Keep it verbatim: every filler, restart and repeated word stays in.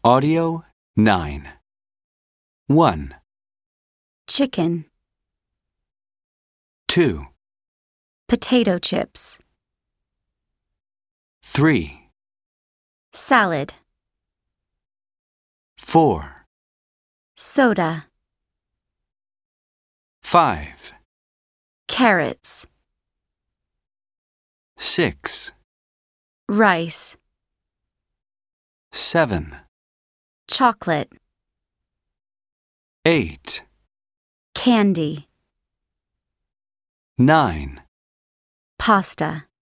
Audio nine. one, Chicken. two, Potato chips. three, Salad. four, Soda. five, Carrots. six, Rice. seven, Chocolate. eight, Candy. nine, Pasta.